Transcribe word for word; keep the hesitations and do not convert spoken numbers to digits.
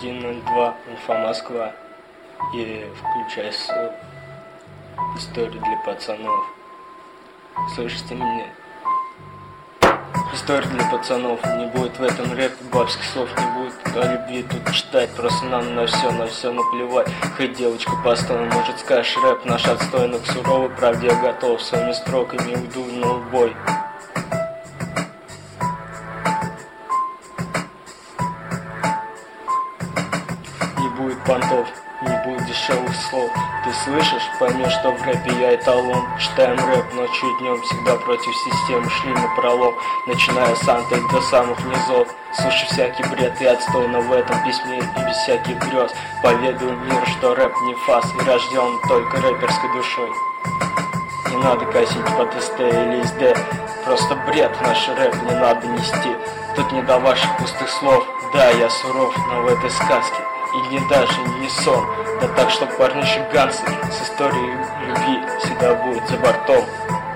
один ноль два, Инфа Москва. И включай ссылку. История для пацанов. Слышите меня? История для пацанов. Не будет в этом рэпе бабских слов, не будет о любви тут читать. Просто нам на все, на все наплевать. Хоть девочка постойно, может скажешь рэп наш отстойный, к суровой правде я готов. Своими строками уйду на убой. Не будет понтов, не будет дешевых слов. Ты слышишь? Поймешь, что в рэпе я эталон. Читаем рэп ночью и днем, всегда против системы шли на пролом. Начиная с анты до самых низов. Слушай всякий бред и отстой, но в этом письме и без всяких грез поведаю миру, что рэп не фас и рожден только рэперской душой. Не надо косить под СТ или СД, просто бред наш рэп не надо нести. Тут не до ваших пустых слов, да, я суров, но в этой сказке и не даже не сон. Да так, что парнишек Гансер с историей любви всегда будет за бортом.